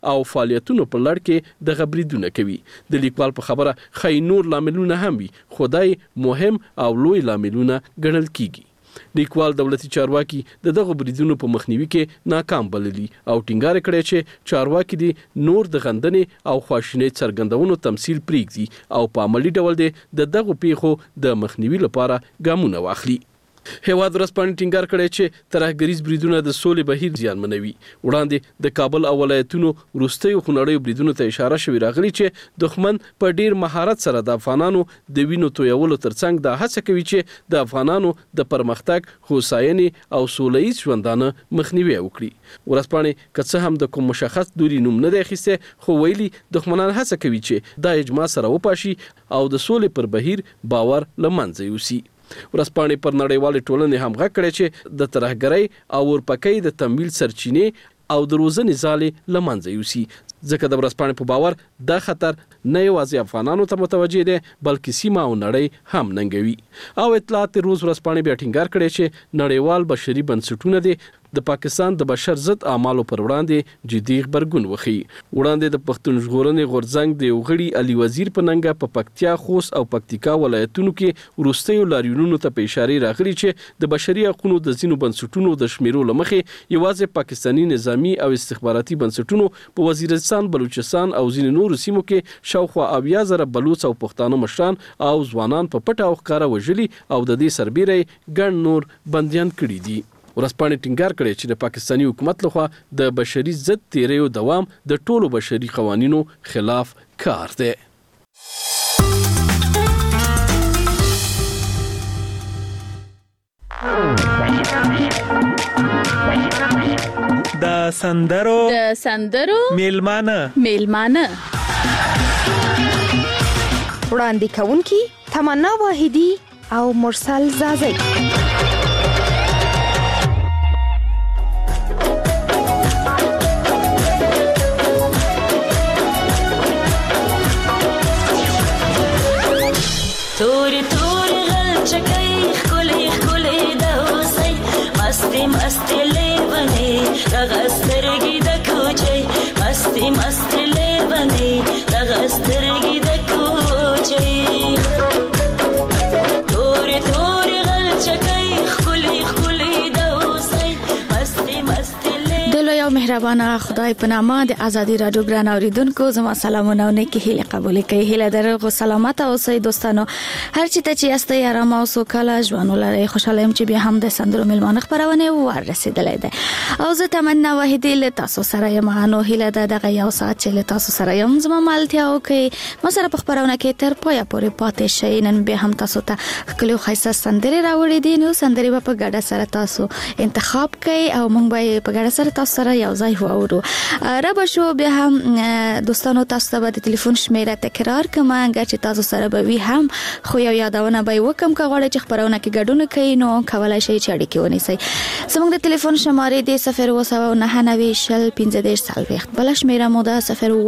او فعالیتونو په لړ کې دغه بریدونه کوي. د لیکوال په خبره خی نور لاملونه هم وي، خدای مهم او لوی لاملونه ګڼل کیږي. لیکوال دولتي چارواکي دغه بریدونو په مخنیوي کې ناکام بللي او ټینګار کړی چې چارواکي دي نور د غندنې او خواشینۍ څرګندونو تمثيل پرېږدي او په عملی ډول دغه پیښو د مخنیوي لپاره ګامونه واخلي. هیواد ورځپاڼې ټینګار کړی چې ترهګریز بریدونه د سولې بهیر زیانمنوي. وړاندې د کابل او ولایتونو وروستیو خونړیو بریدونو ته اشاره شوې راغلي چې دښمن په ډیر مهارت سره د افغانانو د وینو تویولو ترڅنګ د هڅه کوي چې د افغانانو د پرمختګ، هوساینې او سوله‌ییز ژوندانه مخنیوي وکړي. ورځپاڼې که څه هم د کوم مشخص دوري نوم نه دی اخیستی، خو ویلي دښمنان هڅه کوي چې دا اجماع سره وپاشي او د سولې پر بهیر باور له منځه یوسي. ورځپاڼې پر نړیوالې ټولنې هم غږ کړی چې د ترهګرۍ او ورپکۍ د تمویل سرچینې او د روزنې ځالې له منځه یوسي، ځکه د ورځپاڼې په باور دا خطر نه یوازې افغانانو ته متوجه دی بلکې سیمه او نړۍ هم ننګوي. او اطلاعات روز ورځپاڼې بیا ټینګار کړی چې نړیوال بشري بنسټونه دي د پاکستان د بشر ضد اعمالو پر وړاندې جدي غبرګون وخی. وړاندې د پښتون ژغورنې غورځنګ د یوغړي علي وزیر په ننګه په پکتیا، خوست او پکتیکا ولایتونو کې وروستیو لاریونونو ته په اشاره راغلي چې د بشري حقوقو د ځینو بنسټونو د شمیرو لمخې یوازې پاکستاني نظامی او استخباراتي بنسټونو په وزیرستان، بلوچستان او ځینو نورو سیمو کې شاوخوا 80,000 بلوچ او پښتانه مشران او ځوانان په پټه او ښکاره وژلي او د دې سربیره ګڼ نور بندیان کړي دي. ورځپاڼې ټینګار کړی چې د پاکستاني حکومت لخوا د بشري ضد تیریو دوام د ټولو بشري قوانینو خلاف کار دی. د سندرو میلمانه وړاندې کوونکي تمنا واحدي او مرسل زازی. मस्ती ले बने रगस्तरगी द कोचे मस्ती ले बने रगस्तरगी द कोचे थोड़े गल चकई खुली दोसई मस्ती ले دلو یو مهربانه خدای په نامه د ازادي رادیو ګران اوریدونکو زما سلامونه او نیکی هیله قبول کړئ. هیله درغو سلامت اوسئ دوستانو، هر چی ته چې یاستئ آرام او سوکاله ژوند ولرئ. خوشاله یم چې بیا هم د سندرو میلمانه خبرونه ورسېدلې ده او زه تمنا واحدي له تاسو سره یم. نو هیله ده دغه یو ساعت چې له تاسو سره یم زما مالتیا وکي ما سره په خبرونه کې تر پویا پورې پاتې شئ. نن بیا هم تاسو ته کلیو خیسه سندري راوړې دي، نو سندري په ګډه سره تاسو انتخاب کړئ او موږ به په ګډه سره تاسو سره یو ځای وورو. رب شو بیا هم دوستانو تاسو ته د ټلیفون شمیره تکرار کوم چې تاسو سره به وي هم خو یو یادونه به وکم که غواړئ چې خبرونه کې ګډون کوي نو کولای شئ چې اړیکې ونیسئ. زموږ د ټلیفون شمارې د 0799015 بل شمیره مو ده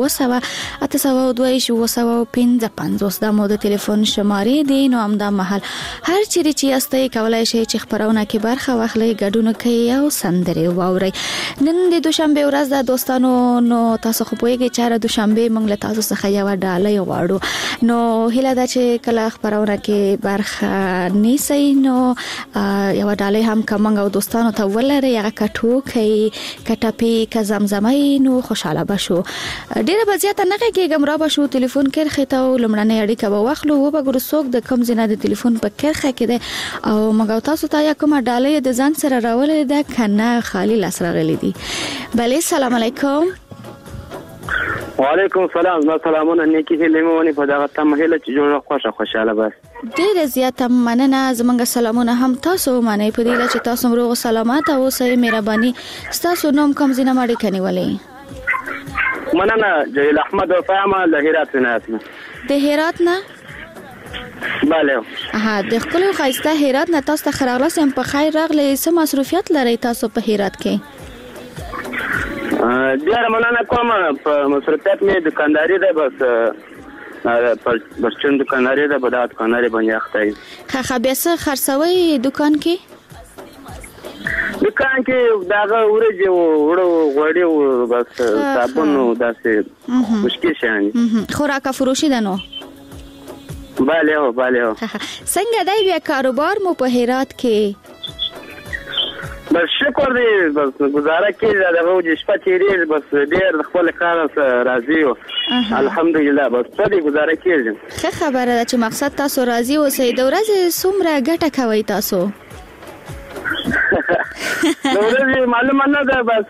0802825 دا مو د ټلیفون شمارې دي. نو همدا مهال هر چیرې چې یاستئ کولای شئ چې خبرونه کې برخه واخلئ، ګډون کوي او سندري واورئ. نن د دوشنبه ورځ ده دوستانو، نو تاسو خو پوهیږئ چې دوشنبه موږ له تاسو څخه یو ډالۍ غواړو. نو هیله ده چې کله خبرونه کې برخه نیسئ نو یو ډالۍ هم کوم او دوستانو ته ولرئ، هغه کټو کوي کټاپی ک زمزمای نو خوشاله بشو. ډیره بزیاته نه کېږم را بشو ټلیفون کرخه ته لمړنۍ اړیکه به واخلو و به ګورو څوک د کم زینه د ټلیفون په کرخه کې ده او موږ تاسو ته یا کومه ډالۍ د ځان سره راولې ده کنه خالی لاس راغلي دي. بله سلام علیکم. وعلیکم السلام. زما سلامونه نیکی هیله مې ونی په دغه تم هیله چې جوړه خوشاله بس. ډیره زیاته مننه. زمونږ سلامونه هم تاسو منئ په دې چې تاسو روغ سلامت اوسئ. مهرباني ستاسو نوم کوم زینه ماړي کني ولې؟ مننه. جلیل احمد وفاما له هرات نه. د هرات نه؟ bale. aha د خپل خایسته هرات نه تاسو ته خراغلاس هم په خیر راغلی. څه مصروفیت لري تاسو په هرات کې؟ ډیر مننه کوم. په مصروفیت مې دکانداري ده بس چون دکانداري ده په دغه دکانداري باندې اخته یم. خا بیا څه خرڅوي دکان کې؟ دکان کې داغه ورځي وړو غوړي او بس صابون او داسې مشکل شي خوراک فروشي ده نو bale څنګه دی بیا کاروبار مو په هرات کې بس شکر دی بس گزاره کېږي دغه وجه شپه تېرېږي بس ډېر د خپل کار راضي یو الحمدلله بس څه دی گزاره کېږي ښه خبره ده چې مقصد تاسو راضي اوسئ د ورځې څومره ګټه کوئ تاسو د ورځې معلومه نه ده بس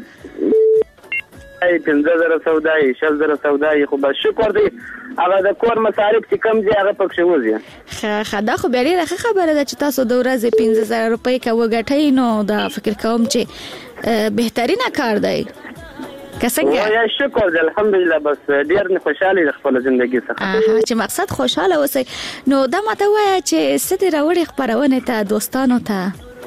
15,000 سودای 6,000 سودای خو بس شکر دی هغه د کور مصارف چې کم دي هغه پکې وځي ښه دا خو بیا ډېره ښه خبره ده چې تاسو د ورځې 15,000 روپۍ که وګټئ نو دا فکر کوم چې بهترینه کار دی که څنګه یا شکر دی الحمدلله بس ډېر خوشاله د خپل ژوندۍ څخه چې مقصد خوشاله اوسئ نو دا ماته وایه چې څه دې راوړي خپرونې ته دوستانو ته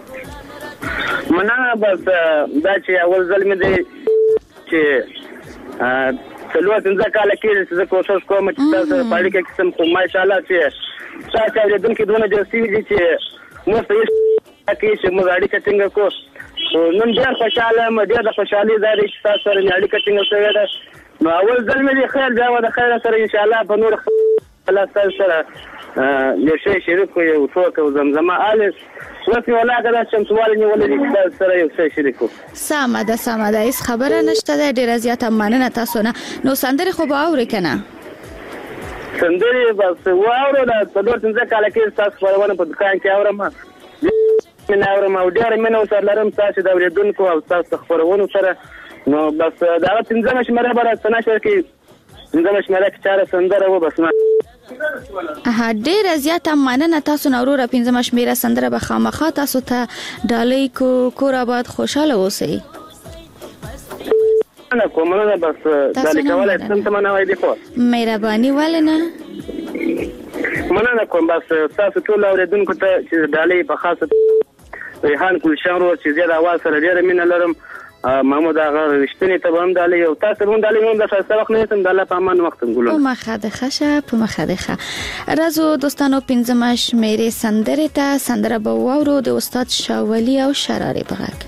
مننه بس دا چې اول ځل مې دی چې څلور پنځه کاله کېږي چې زه کوشش کوم چې تاسو په اړیکه کې سم خو ماشاءالله چې تاسو اورېدونکي دونه ډېر سوي دي چې موږ ته کې چې موږ اړیکه ټینګه کړو نن ډېر خوشحاله یم ډېر د خوشحالۍ ځای دی چې تاسو سره مې اړیکه ټینګه شوې ده نو اول ځل مې دی خیر بیا د خیر سره انشاءالله په نور الله تاسو سره یو شی شریک کړو یو څوک او زمزمه آلس اوس یې ولاګه ده چې سوال نیولې دي چې سره یو څه شریک کړو سمه ده هیڅ خبره نشته ده ډېره زیاته مننه تاسو نه نو سندرې خو به اورئ که نه سندرې بس واورو د څلور پنځه کاله کې ستاسو خپرونه په دکان کې اورم مینه اورم او ډېره مینه ورسره لرم ستاسو د اورېدونکو او ستاسو خپرونو سره نو بس د هغه پنځمه شمېره به راڅه نشر کې پنځمه شمېره کې چاره سندره و بس ډېره زیاته مننه تاسو نه وروره پنځمه شمېره سندره به خامخا تاسو ته ډالۍ کو کور آباد خوشحاله اوسئ مننه بس دا لیکولی سم ته منه وای دی خو مهرباني ولې نه مننه کوم بس تاسو ټول اورېدونکو ته چې ډالۍ په خاصه ریحان ګلشن ورور چې زه د اواز سره ډېره مینه لرم محمود آغا رښتینی ته هم ډالۍ او تاسو هم ډالۍ هم د ښایسته وخت نه یسم د الله په امان وخت ګلو په مخه د ښه په مخه د ښه راځو دوستانو پنځمه شمېرې سندرې ته سندره به واورو د استاد شاولي او شرارې په غږ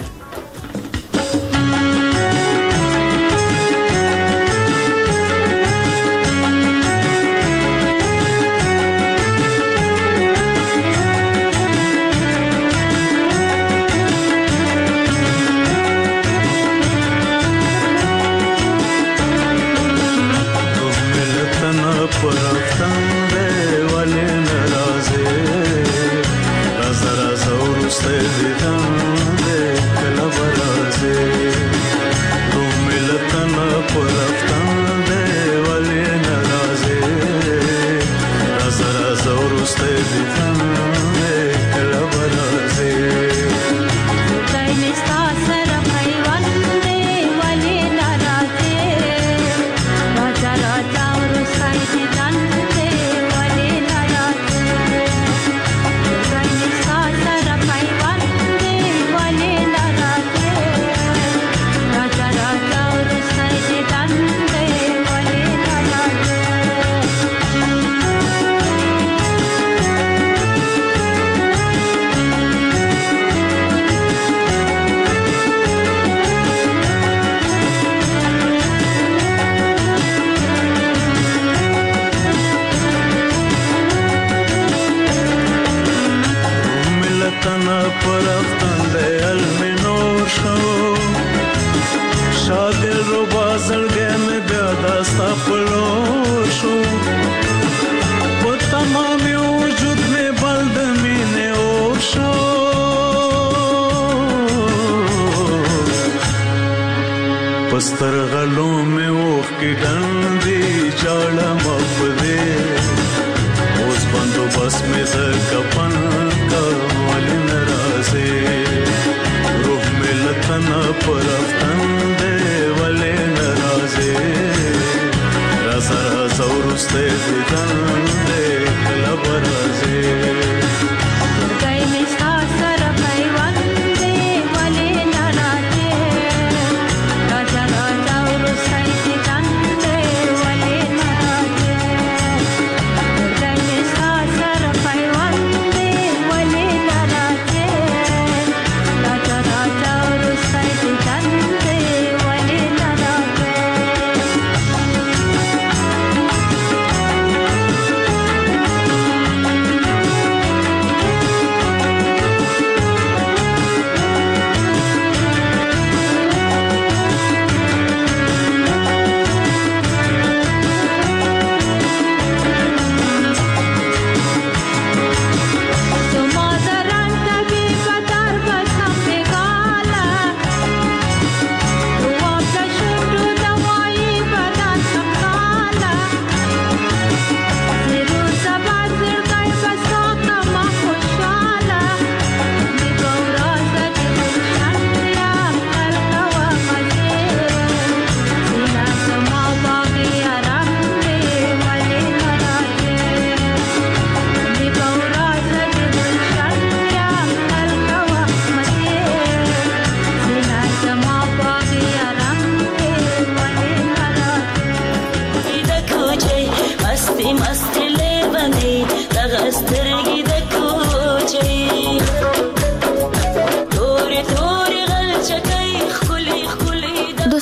پستر غلوں میں اوخ کی ڈندی چاڑا مفدے اوس بندو بس میں در کپن کا والی نرازے روح میں لتنا پرفتن دے والے نرازے رازا رازا ورستے دیدن دے کلب رازے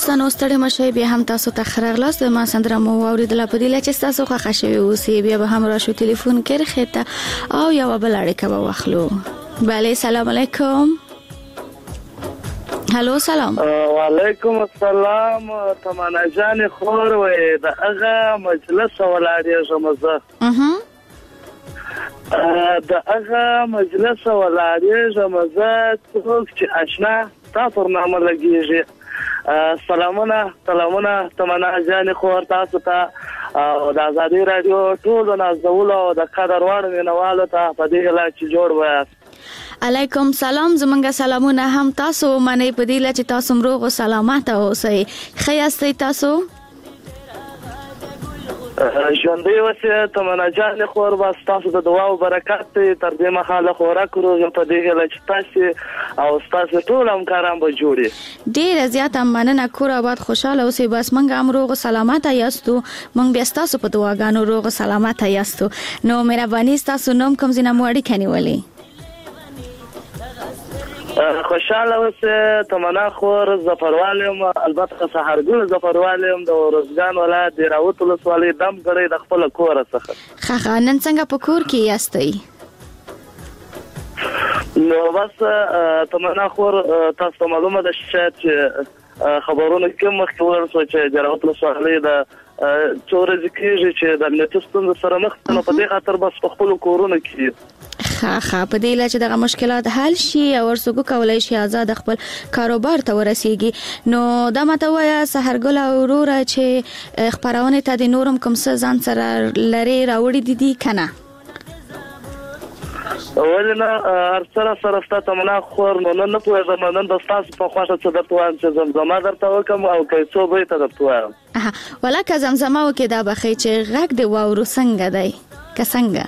دوستانو ستړي مشه بیا هم تاسو ته خرغلاس د ما سندره مو اوریدله په دې چې تاسو خوښ شوي اوسئ بیا به هم راشو ټلیفون کې رخته او یو بل اړیکه به واخلو. بله سلام علیکم. هلو سلام. وعلیکم السلام. تمنا جان خور وې د هغه مجلس ولاړې زمزه د هغه مجلس ولاړې زمزه څوک چې آشنا تاسو نامه لګیږي. سلامونه تمنا جان خور تاسو ته او د آزادي رادیو ټول نازول او د قدر وړ مینوالو ته په دې لا چې جوړ وایي. علیکم سلام. زمونږ سلامونه هم تاسو منې په دې لا چې تاسو مروغ او سلامت اوسئ. خیاستئ تاسو ژوندۍ اوسئ. تمنا جان خور بس تاسو د دعا او برکات تر دې مخاله خوراک روزه په دې لا چې تاسو او تاسو ټول همکاران به جوړي. ډیر زیات مننه. کور آباد خوشاله اوسئ. بس مونږ هم روغ سلامت یاستو. مونږ بیا تاسو په دعاګانو روغ سلامت یاستو. نو مهرباني تاسو نوم کوم ځای نه وړي کني ولي خوشاله اوسه. تمنا خور ظفروالم البته سحرګل ظفروالم د ورزګان ولایت د راوت ولسوالۍ دم غړي د خپل کور څخه. خخه نن څنګه په کور کې یاستئ؟ نو بس تمنا خور تاسو معلومه ده چې خبرونه کوم مخکور چې د راوت ولسوالۍ د څورز کېږي چې د نتستون سره مخ نه په دې خاطر بس په خپل کورونه کې خا په دې لچ دغه مشکلات حل شي او ورسوګو کولای شي آزاد خپل کاروبار ته ورسیږي. نو دا ماته وایا سحرګل اورور چې خبرونه ته د نورم کوم څه ځان سره لري راوړي دي کنه ولنه ارسره سره ستاسو تمنا خور نو نه پوهه نن د تاسو په خواشه څه درته وایم چې زمزمه درته وکم او کیسو به ته درته وایم. ولکه زمزمه وکي دا بخې چې غږ دی واورو څنګه دی که څنګه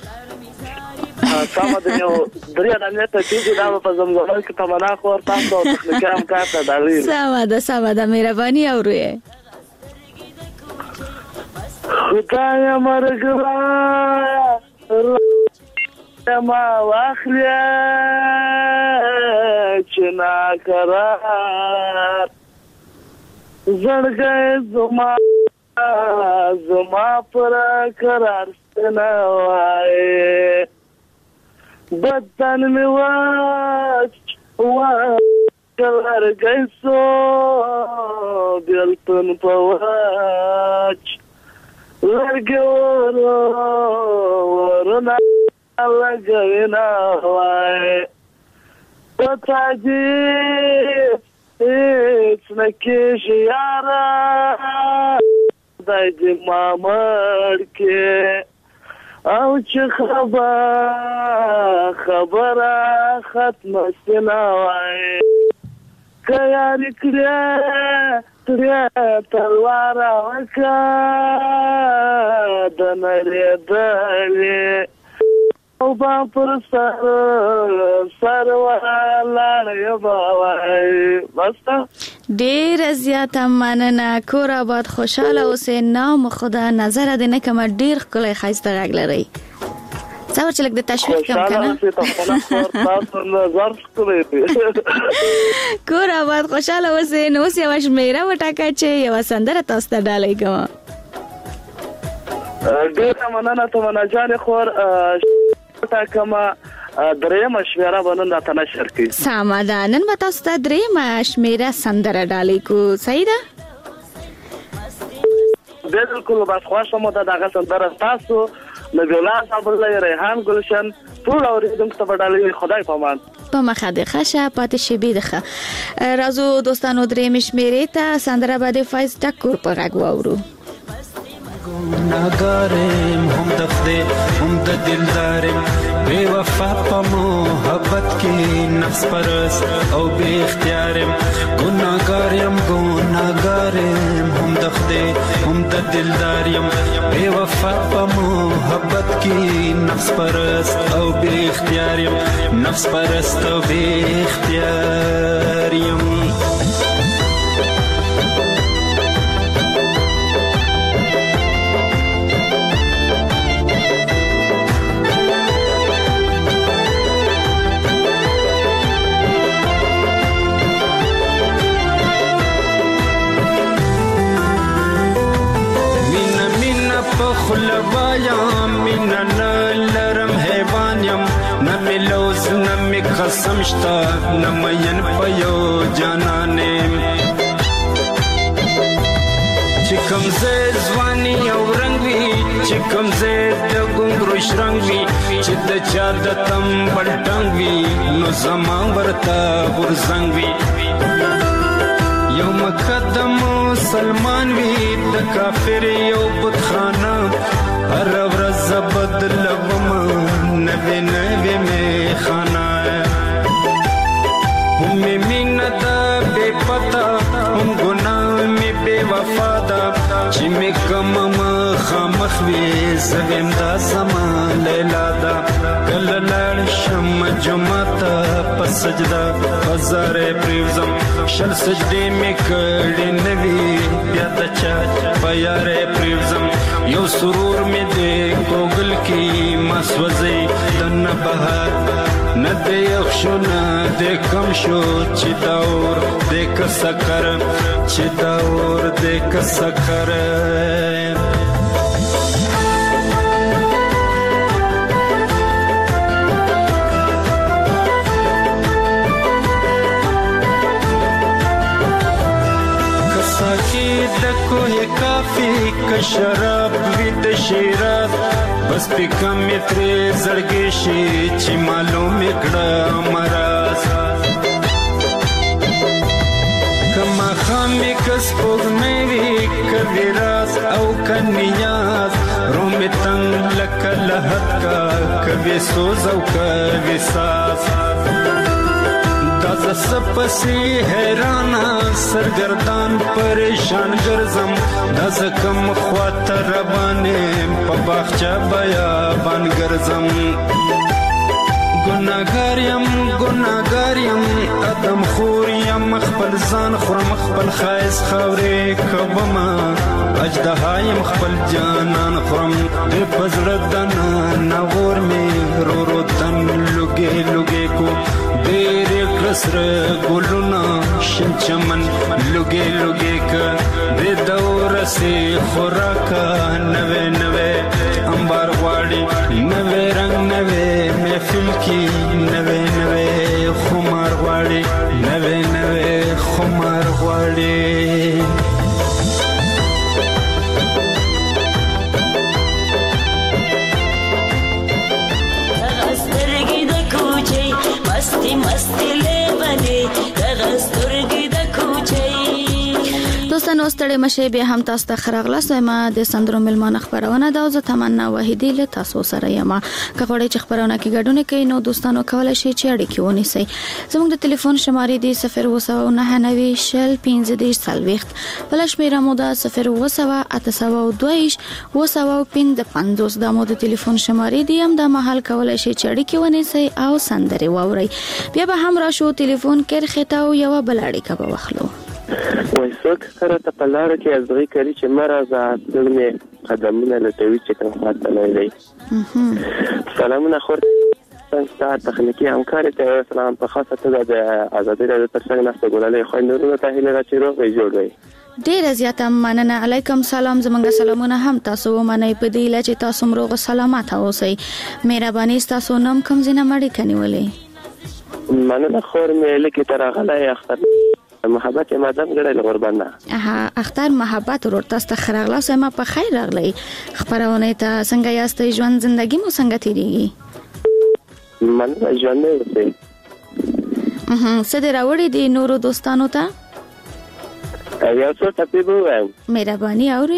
ساده دی یو دریا د امنیت چې دا په زمزمه کې تمنا خور تاسو تخنیکی هم کار ته دالي. ساده مهرباني اوروي. خدای مرګ ما واخلیا چې نا قرار زړګي زما پر قرار ستنه وای بدن می واچ زړګي سو بلتن پواچ لګور ورنا لګوینا وای پتا دې هیڅ نکې یارا دای دې مامړ کې او چې خبره ختمه سنا وای کيار کړه تلوار وکا د نړۍ دلې او با پر سر ولاړ وای. بس ډیر زیات مننه. کور آباد خوشاله اوسئ. نام خدا نظر دې نه کوم. ډیر ښکلی ښایسته غږ لري. څو چې لګ د تشویق کم کنه. کور آباد خوشاله اوسئ. نو اوس یو شمیره وټاکه چې یو سندره تاسو ته ډالۍ کوم. ډیر مننه تمنا جان خور کما درېمه شمیره باندې د تنشر کې سامان نن به تاسو ته درېمه شمیره سندره ډالۍ کو. صحیح ده بالکل. بس خوښه مو ده دغه سندره تاسو نبی الله صاحب الله ریحان گلشن ټول اوریدونکو ته ډالۍ. خدای پامان په مخه د خشه پاتې شي بيدخه. راځو دوستانو درېمه شمیره ته سندره باندې فایز ټکور په غږ واورو. ناګارم هم دخدي هم د دلدارم بے وفا په محبت کې نفس پرست او بے اختیارم ګناګارم هم دخدي هم د دلدارم بے وفا په محبت کې نفس پرست او بے اختیارم نفس پرست او بے اختیارم. خلوایم مینا نلرم حیوانیم نمیلوز نمی قسم شتا نمین پیو جانانیم چکم زید زوانی او رنگ وی چکم زید گنگروش رنگ وی چی د چا د تم بلټنګ وی نو زمان ورتا ورزنګ وی یو مقدم مسلمان وی د کافر یو بتخانه هر ورځ بدلوم نوی نوی می خانه هم مینا دا بے پتا هم گناه می بے وفا دا چی می کم خامخ وی زویم دا زمان لیلا دا کل لڑ شم جمعتا پس سجدہ ہزار پریوزم شل سجدی می کڑی نوی بیادا چا بیار پریوزم یو سرور می دے کوگل کی مسوزی دن بہار ندے یخشو ندے کم شو چی دور دے کسکر چی دور دے کسکر کساکی دکو ہے کافی کشراب وید شیرات بس پی کمی تری زرگیشی چی معلوم اکڑا مراز کما خامی کس پوگ میوی کبی راز او کنیاز رومی تنگ لکا لحد کا کبی سوز او کبی ساز دازا سپسی حیرانا سرگردان پریشان گرزم دازا کم خوات ربانیم پا باخچا بیابان گرزم گناگاریم ادم خوریم خپل ځان خورم خپل خایس خاورې کومه اجدهایم خپل جانان خورم د پزړه دنا نور می رو رو تن لګي لګي کو ډېر کسر ګلونا شین چمن لګي لګي ک د دور سي خوراکا نوې نوې انبار واړي نوې رنگ نوې محفل کی نوې نوې خمار واړي نوې نوې خمار واړي مستی مستی لیوانی دغسترگی د کوچی دوستانو ستړي مشه به هم تاسو ته خراغله سمه د سندرو ملمان خبرونه دا او تمنا وحیدی له تاسو سره یم کغړی چې خبرونه کې ګډونه کوي نو دوستانو کولای شي چې اړیکې ونیسي زموږ د ټلیفون شمارې دی 090 شل 15 سلويخت بل شمیره مو دا 090 822 250 د مو د ټلیفون شمارې دی هم د محل کولای شي چې اړیکې ونیسي او سندري واوري بیا به هم راشو ټلیفون کې خطاو یو بل اړیکه به وخلو وای څوک سره ته په لار کې ازغي کوي چې مرزه دلمه قدمونه لټوي چې کوم خاطر نه دی سلامونه خور څنګه تخنیکی همکاري ته سلام په خاصه توګه د ازادي راډیو ترڅنګ نسته ګولالي خو نورو ته هیله راچې روغ جوړوي ډیر زیاته مننه علیکم سلام زمونږ سلامونه هم تاسو ومنئ په دې لچ تاسو مروغ سلامات اوسئ مهرباني تاسو نوم کوم زینه مړی کنيولې مننه خور مې لکه ترغله اختر محبت مادام ګړې قربانه اختر محبت ورته تاسو ته خراغله سم په خیر راغلی خبرونه ته څنګه یاستئ ژوند زندگی مو څنګه تیریږي مننه ژوند دې څه دې راوړې دي نورو دوستانو ته یو څه ټپي ووایم مهرباني اورئ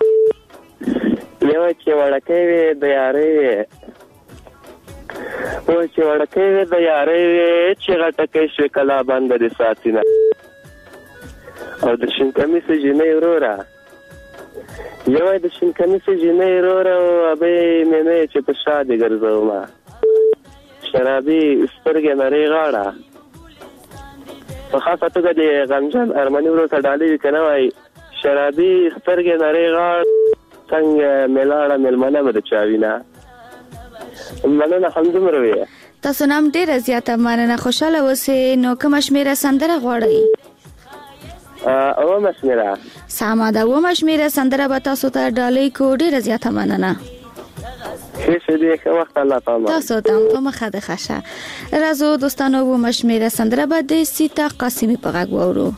یو چې وړکې وي د یاري او چې وړکې وي د یاري چې غټکې شي کلا باندې د ساتینه او د شین کمیس جنې ورورا یو د شین کمیس جنې ورورا او ابي مې چې په شاده ګرځوما شرابي سترګې نری غاړه په خاصه توګه د غمجن ارمني ورته ډالې کنه وای شرابي سترګې نری غاړه څنګه ملاړه ملمنه بده چاوینا مننه همدمروي تاسو نام ډیر زیاته مننه خوشاله اوسئ نو کوم شمیره سندره غواړئ او مشمیره سمه ده و مشمیره سندره به تاسو ته ډالۍ کو ډیره زیاته مننه ښه دې ښه وخت الله تعالی تاسو ته په مخه د خشه راځو دوستانو و مشمیره سندره به د سیتا قاسمی په غږ وورو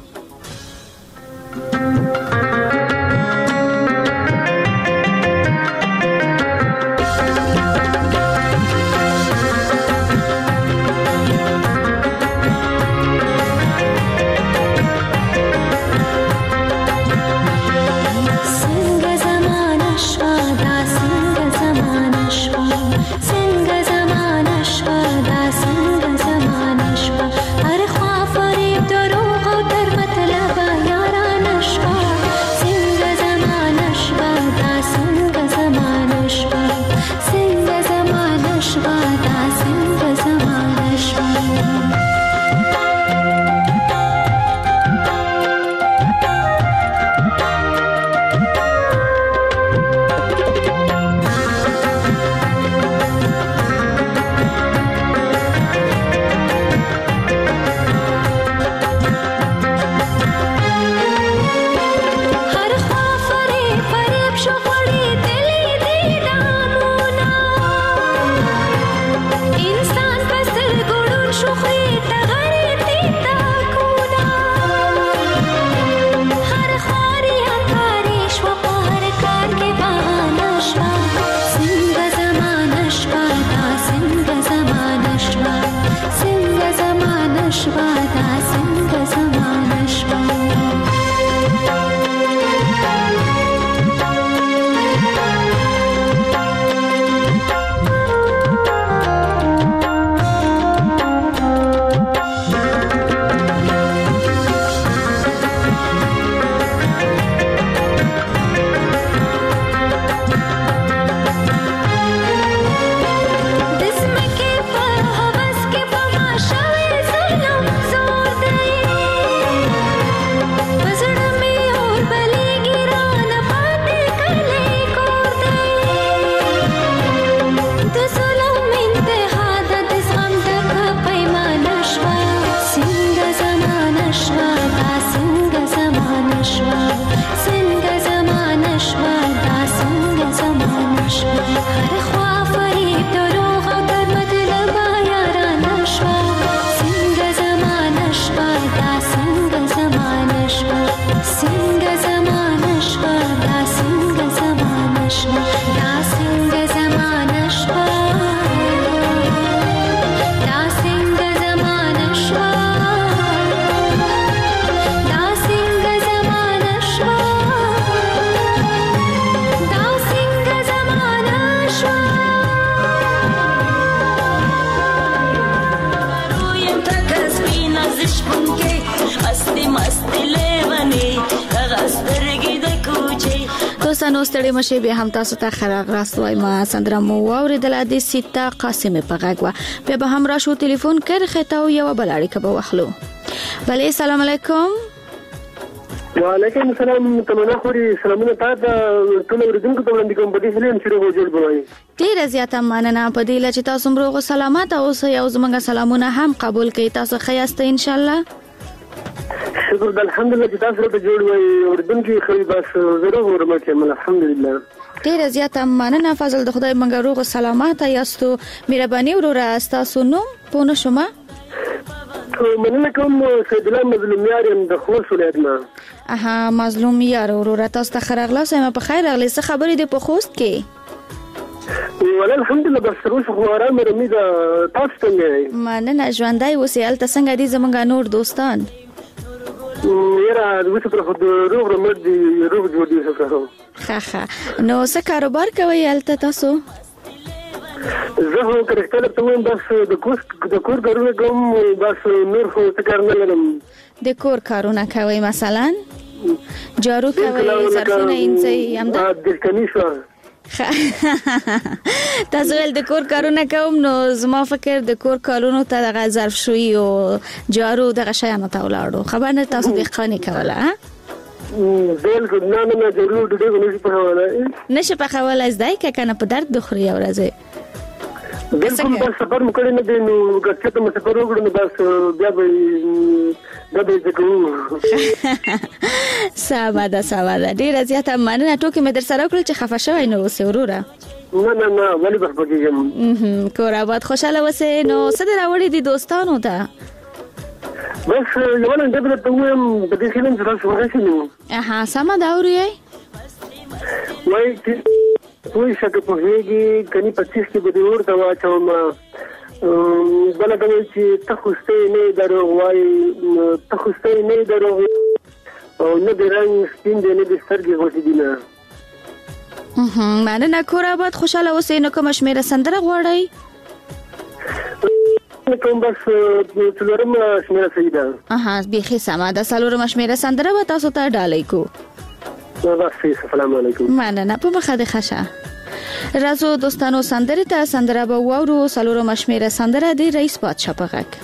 دوستانو ستړي مشه به هم تاسو ته خیر راست وایم سندره مو اوریدل د سیتا قاسم په غږ وا به هم را شو ټلیفون کړ خطاو یو بلاړی کبه وخلو بله السلام علیکم وعلیکم السلام تمنا خوري سلامونه تاسو ټول ورځونکو ته وړاندې کوم په دې هلین چې جوړ بوي ډیر زیاته مننه په دې لچ تاسو مروغه سلامات او یو زمونږ سلامونه هم قبول کړئ تاسو خیاسته ان شاء الله شکر الحمدلله چې تاسو ته جوړ وي ورځونکو خو بس زه ورم چې الحمدلله ډیر زیاته مننه فضل د خدای منګه روغ سلامات یاستو مهرباني وروره تاسو نو پونه شوما مننه کوم سید الله مظلوم یارم د خوست ولایت نه اها مظلوم یار وروره تاسو ته خیرغلا سم په خیر اغلی څه خبرې دی په خوست کې ولا الحمدلله بس روش خو آرام رمي دا تاسو څنګه مننه ژوندای وسیل ته څنګه دي زمونږ نور دوستان یاره د وڅ پر خو روغ رمد دی روغ جوړ دی ښه ښه نو څه کاروبار کوي الته تاسو زه هو کرکټل ته وم بس د کور کارونه کوم بس نور خو څه کار نه لرم د کور کارونه کوي مثلا جارو کوي ظرفونه انځي همدا د کنيشو تاسو ول د کور کارونه کوم نو زما فکر د کور کارونو ته د ظرف شوي او جارو د غشیانو ته ولاړو خبر نه تاسو د خاني کوله زل کو نه جارو د دې نشي په حواله نشه په حواله زدای کنه په درد د خوري ورځي بالکل بس سفر مو کړی نه دی نو ګټه ته سفر وکړو نو بس بیا به ځکو ساده ډیره زیاته مننه ټوکې مې در سره وکړل چې خفه شوی نو اوسې وروره نه ولی بخپکیږم کور آباد خوشاله اوسې نو څه دې راوړي دي دوستانو ته بس یو نه دبل ته وایم د دې فلم سره ورسېنو سم دا اوري وای چې وای څنګه په هیګي کني 25 کې به ورته واچوم بلکې چې تخوسته نه درو وای تخوسته نه درو او نه درنګ سپین دې نه د سترګې غوټې دي نه مننه کور آباد خوشاله اوسې نو کوم شمیره سندره غواړئ کوم بس څلورم شمیره سیده بیخي سمه ده څلورم شمیره سندره به تاسو ته ډالۍ کو السلام علیکم مننه په مخه د خشه راځو دوستانو سندره ته سندره به وورو څلورم شمیره سندره دی رئیس بادشاه په غږ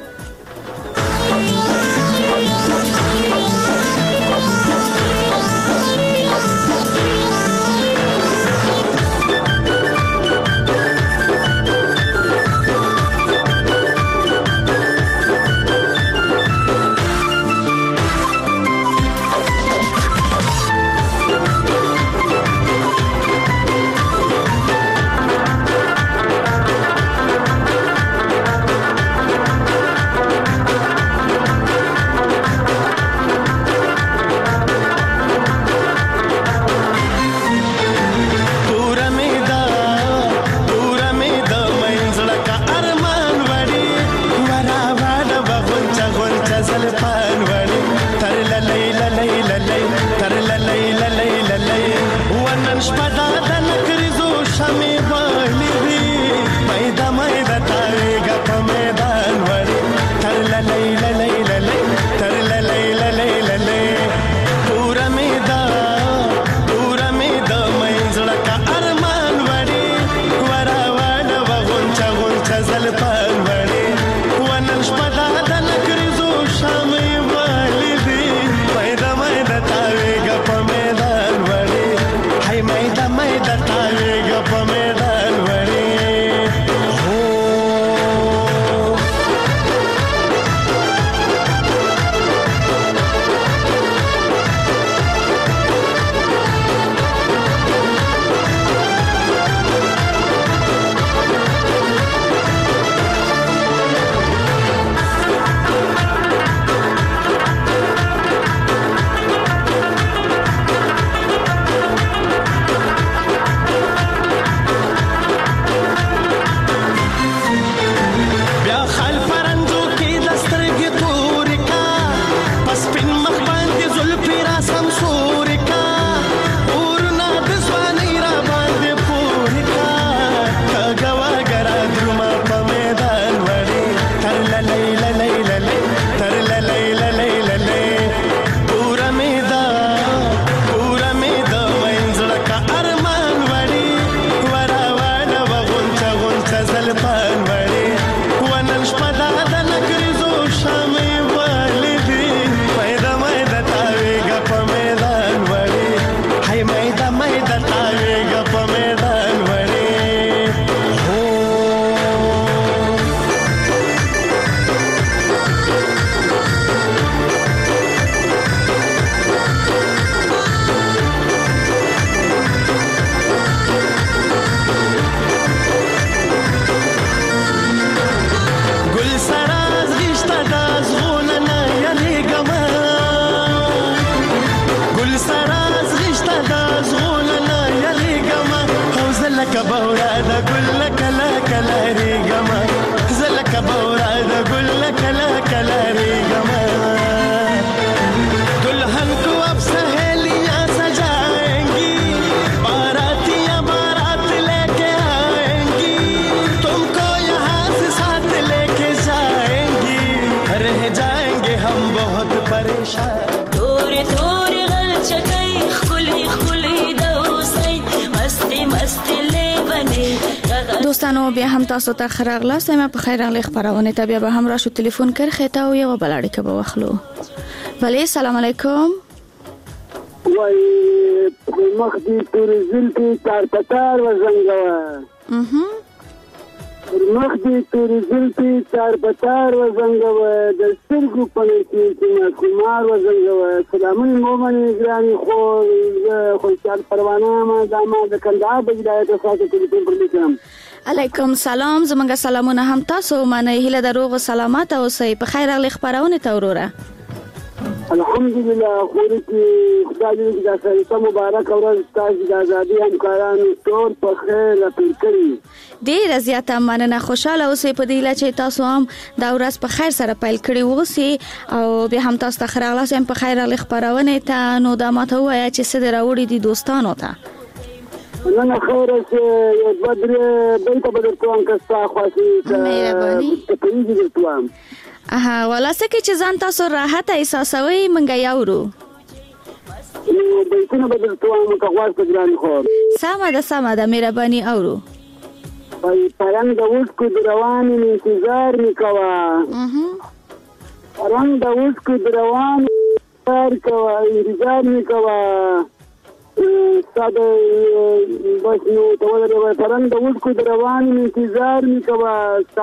دوستانو بیا هم تاسو ته خراغله سم په خیر راغلی خبرونه ته بیا به هم راشو ټلیفون کرخه ته او یو بل اړیکه به واخلو بله السلام علیکم وای مخدي تورزل کې کار پتار وزنګوا مخ دې تورې زلفې تار په تار وزنګوه د سترګو پڼې کې چې ماشومان وزنګوه سلامونه مو منې ګرانې خور زه خوشحال پروانه یم دا ما د کندهار د ولایت څخه ټلیفون پر لیکم. علیکم سلام. زمونږ سلامونه هم تاسو منئ. هیله د روغ او سلامت اوسئ. په خیر راغلی خپرونې ته وروره. الحمدلله خوري کې خدای دې دا سره مبارک ورځ تاسو د ازادي همکارانو ټول په خیر راپیر کړی. ډیره زیاته مننه. خوشاله اوسئ په دې لاره چې تاسو هم دا ورځ په خیر سره پیل کړی اوسئ او بیا هم تاسو ته خیر راغلاست هم په خیر راغلی خپرونې ته. نو دا ماته وایي چې څه دې راوړي دي دوستانو ته. نه خیر چې یو بدر بیت بدر توان کستا خواسي مهرباني ته ولا سکه چې ځان تاسو راحت احساسوي منګه یاورو بیتونه بدل توان متغواز ګران خو سمه ده مهرباني اورو وای پرنګ د اوس کو روان انتظار نکوا پرنګ د اوس کو روان انتظار کوا انتظار نکوا ساده بس نو ته ولر پرنګ د اوس کو روان انتظار نکوا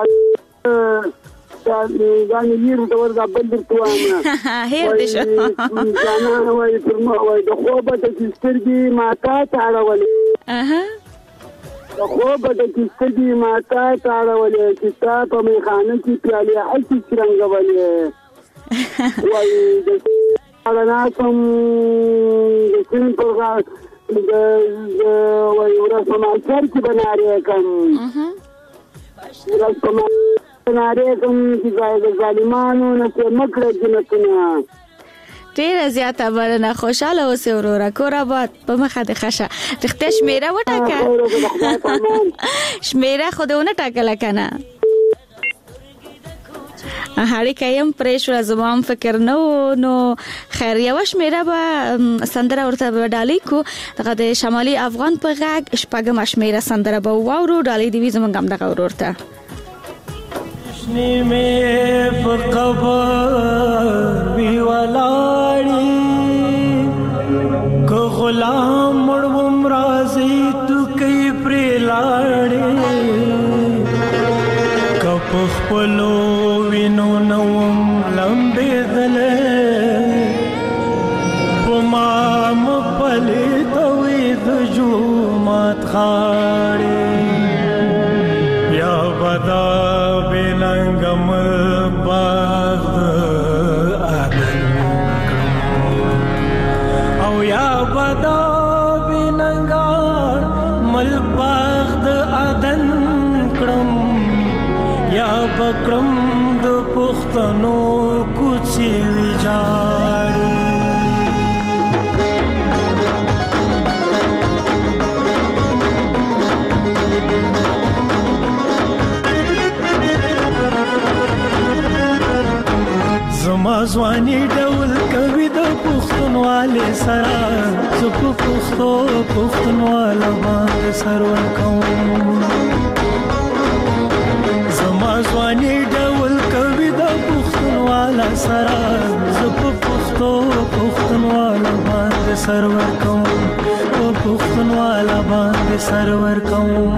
ځان یې ورته د بل توانه هیر دې شو ځان وای پر ما وای د خوبه د سترګې ماتا تاړولې د خوبه د سترګې ماتا تاړولې چې تا په میخانه کې پیالې اچي څنګهولې وای د اړنا کوم د سین پرغا د وای ورته ما چې بناره کوم ورته ناره کوم چې د ظالمانو نه مکړه جنتونه. ډیره زیاته مننه. خوشاله اوسئ وروره. کور آباد په مخه د خشه رښتیا شمیره وټاکه شمیره خو دې ونه ټاکله که نه اړیکه یې هم پرېښوله زما هم فکر نه و. نو خیر یوه شمیره به سندره ورته به ډالۍ کړو دغه د شمالي افغان په غږ شپږمه شمیره سندره به واورو. ډالۍ دې وي زموږ هم دغه ورور ته. में बकबर भी वलाड़ी को गुलाम मुड़वम राजी तू कई प्रिलाड़ी कपख पलो विनो नवम लंबे दले पुमाम पले तवीद जुमात खाड़ी या बदा बेनंगम बाग आदन او یا بدا بننګار مل باغ آدن کړم یا بکرم د پښتنو کوڅې ویجاړي زما ځواني ډول کوي د پښتونوالې سره زه په پښتونواله باندې سر ورکوم زما ځواني ډول کوي د پښتونواله سره زه په پښتونواله باندې سر ورکوم په پښتونواله باندې سر ورکوم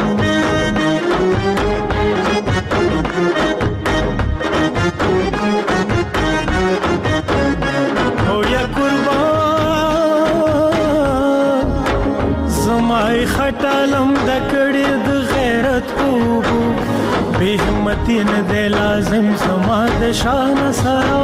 خټالم د کړي د غیرت خوبو به همت نه د لازم سما د شان سره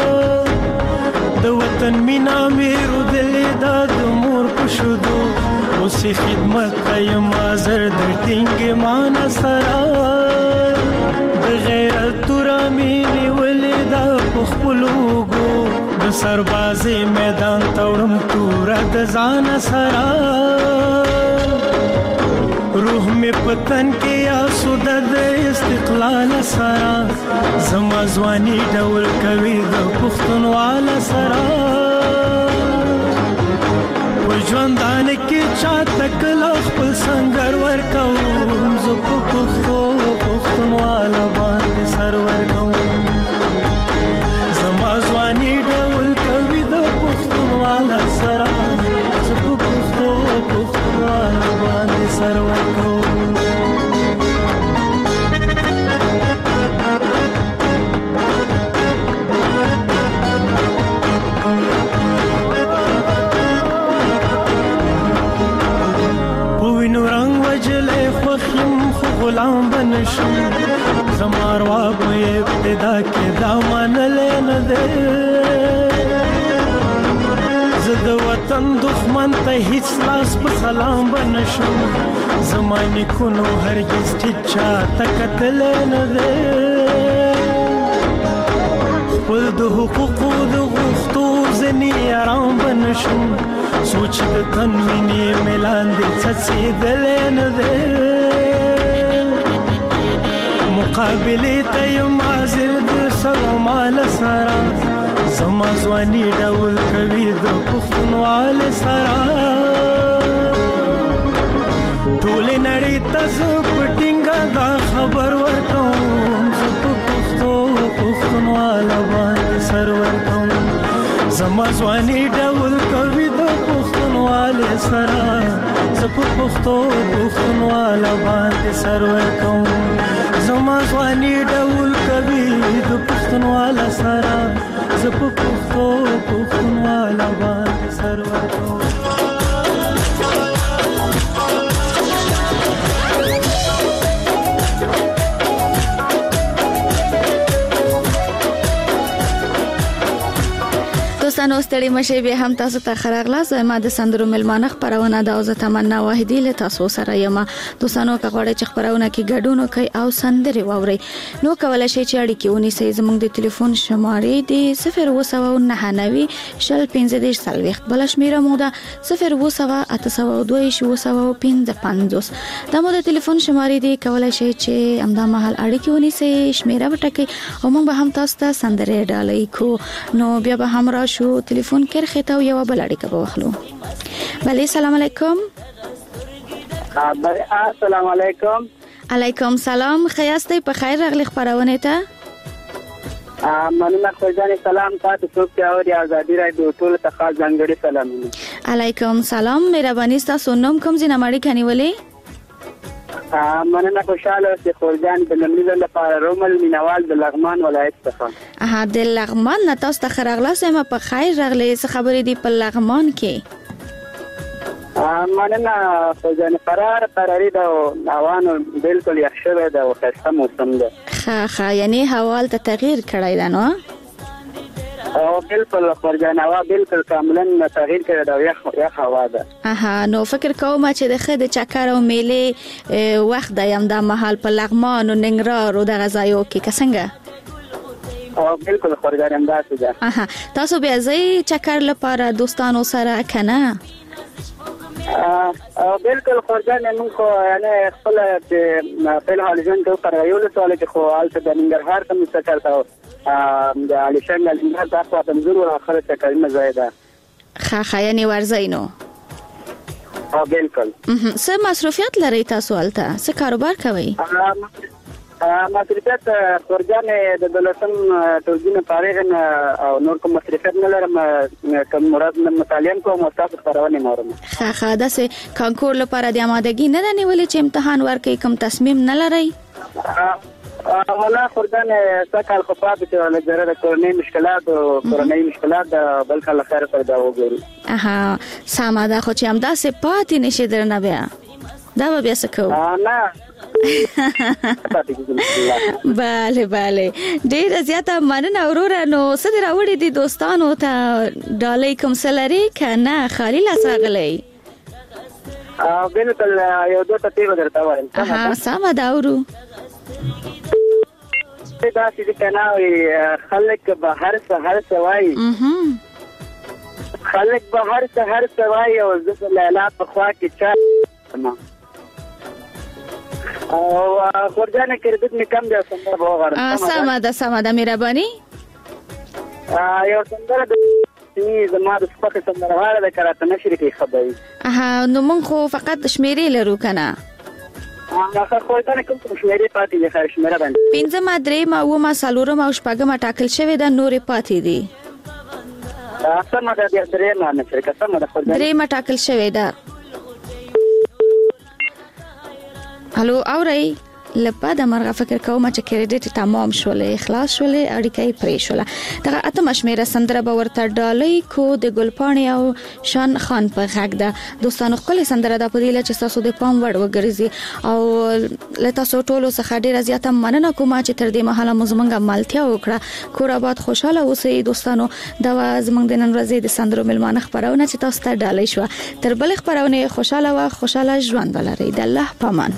د وطن مینا میرو دل د مور پښودو اوس خدمت ایم حاضر د ټینګ مان سره د غیرت تور مینه ولید خپلوګو د سربازي میدان توړم تور د ځان سره روح می پتن کې آسو د استقلال سره زما ځواني ډول کوي د پښتونواله سره و ژوندان کې چا تکل خپل سنگر ورکوم زه په پښتونواله باندې سر ورکوم زما ځواني ډول کوي د پښتونواله سره زه په پښتونواله باندې سر ورکوم غلام بنشم زمار واب ابتدا کې دا منلې نه ده زه د وطن دښمن ته هیڅ لاس په سلام بنشم زماني کونو هرگز ټچا تکتل نه ده خپل د حقوقو د غوښتو ځنې آرام بنشم سوچ د تنوینې ملان دې څڅېدل نه ده مقابله ته یم حاضر د سلامال سره زما ځواني ډول کوي د پښتونوال سره ټول نړۍ ته زه په ټینګه دا خبر ورکوم زه په پښتونوال باندې سر ورکوم زما ځواني ډول کوي د پښتونوال سره زه په پښتونوال باندې سر ورکوم زما ځواني ډول کوي د پښتونوال سره زه په پښتونوال باندې سر ورکوم دوستانو ستړي مشه به هم تاسو ته خراغلا زما د سندرو ملمانه خبرونه دا او زه تمنا واحدی له تاسو سره یم دوستانو که غواړئ چې خبرونه کې ګډون وکړئ او سندري واورئ نو کولای شئ چې اړیکې ونیسئ زموږ د ټلیفون شمارې دی 029 شل 15 سلويخت بل شمیره مو ده 02802 دا مو د ټلیفون شمارې دی کولای شئ چې همدا مهال اړیکې ونیسئ شمیره وټکئ او موږ به هم تاسو ته سندري ډالۍ کو نو بیا به هم را شو ټلیفون کې خته او یو بل اړیکه به واخلو بله السلام علیکم السلام علیکم علیکم سلام خیاسته په خیر راغلی خبرونه ته مننه خو ځان سلام تاسو څوک ته اوري ازادي راډیو ټول ته خاص ځانګړي سلامونه علیکم سلام مهرباني تاسو نوم کوم ځای نماړي کنيولې مننه خوشاله چې خورجان د لمنځه لپاره رومل مینوال د لغمان ولایت څخه د لغمان نه تاسو ته خراغلا سم په خیر راغلی څه خبرې دی په لغمان کې مننه خوشان قراری دا هوانو بالکل یخشوه ده او خسته موسم ده ښه یعنی حوال ته تغییر کړی ده نو او بالکل خورجان هوا بالکل کاملا تغییر کړی دا یخ هوا ده نو فکر کوم چې د خد چکر او میله وخت د یم د محل په لغمان او ننګرهار او د غزایو کې څنګه او بالکل خورجان انداسه ده تاسو بیا ځای چکر لپاره دوستانو سره کنه بالکل خورجان موږ خو یعنی خپل په حال ژوند ته پر یو سوال کې خو حالت د ننګرهار ته مستقر تا د علي شنګ النهار تاسو ته منظور او اخر چکر نه زیاده ښه یعنی ورځینو بالکل څه مصروفیت لري تاسو الته څه کاروبار کوي مصروفیت خورجان د دولتم توجینه پارېغن او نور کوم مصروفیت نه لرم کوم مراد مطالعه کوم او تاسو خبرونه مورم ښه دا سه کانکور لپاره د آمادګي نه نیولې چې امتحان ورکړي کوم تصمیم نه لري ولا خردان سکل خو پاتې له ضرر کورنۍ مشکلات او کورنۍ مشکلات بل کله خیر پیدا وګوري ساما دا خو چې هم دا سه پاتې نشي درنه بیا دا بیا څه کو نه bale ډیر زیاته مننه اورور نو صدر راوړي دي دوستانو ته ډالۍ کوم سلري کنه خالي لاس راغلي بالکل یو دوه ته درته وایم سم دا اورو دا چې کنه خلک به هر سوای خلک به هر سوای او زه لاله په خوا کې چا او خورجانه کړه دې کم بیا څنګه وغواړم سم ده مهرباني یو څنګه د زما د سپکه څنګه راغله د کراته نشری کې خبري نو مونږ خو فقط شمیرې لرو کنه خورجانه کوم شمیرې پاتې دي خیر شمیره باندې 15 درې ما و ما سالورم او شپږم ټاکل شوی د نورې پاتې دي سم ده درې ما نه شرکت سم ده خورجانه درې ما ټاکل شوی ده الو اوري لپاره د مرغه فکر کوم چې کریډټ تمام شول اخلاص شول اړیکې پرې شول دغه اتم شمیره سندره به ورته ډالۍ کو د ګلپاڼې او شان خان په غږ ده دوستانو خپل سندره د پدیله چې تاسو د پام وړ وګرځي او لته سو ټولو څخه ډیر زیاته مننه کوم چې تر دې مهاله مزمنګ مالتیا وکړه کور آباد خوشاله اوسئ دوستانو دا زمونږ د نن ورځې د سندرو ملمانه خبرونه چې تاسو ته ډالۍ شو تر بل خبرونه خوشاله و خوشاله ژوند ولرئ د الله پامان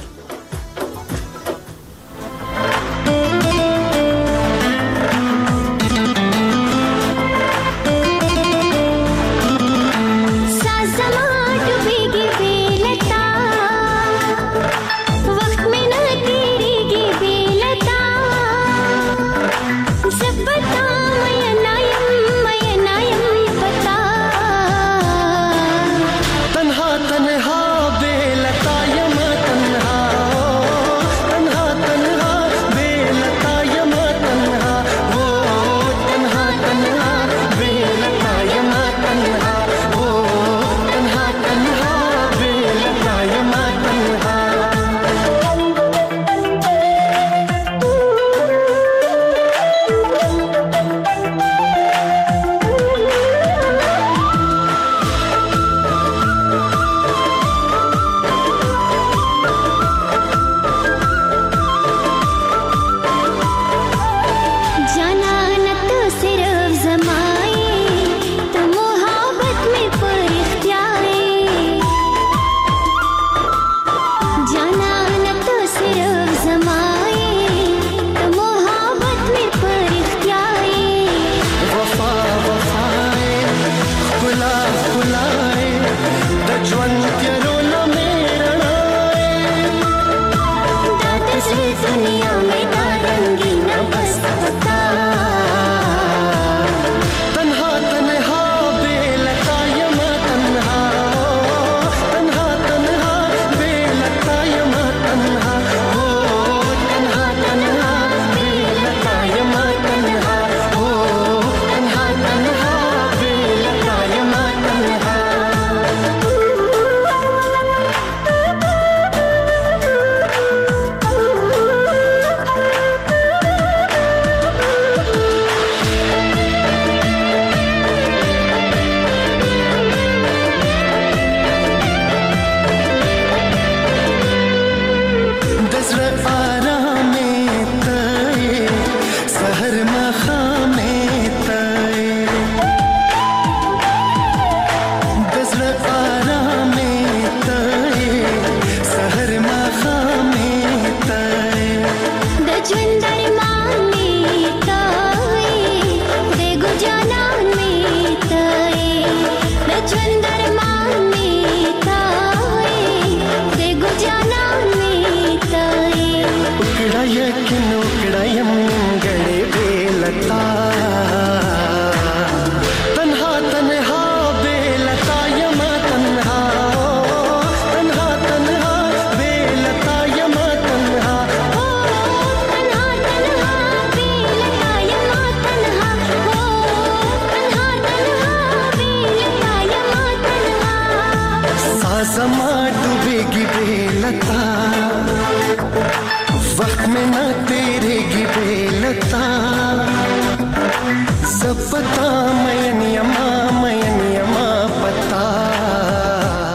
Zapata mayan yama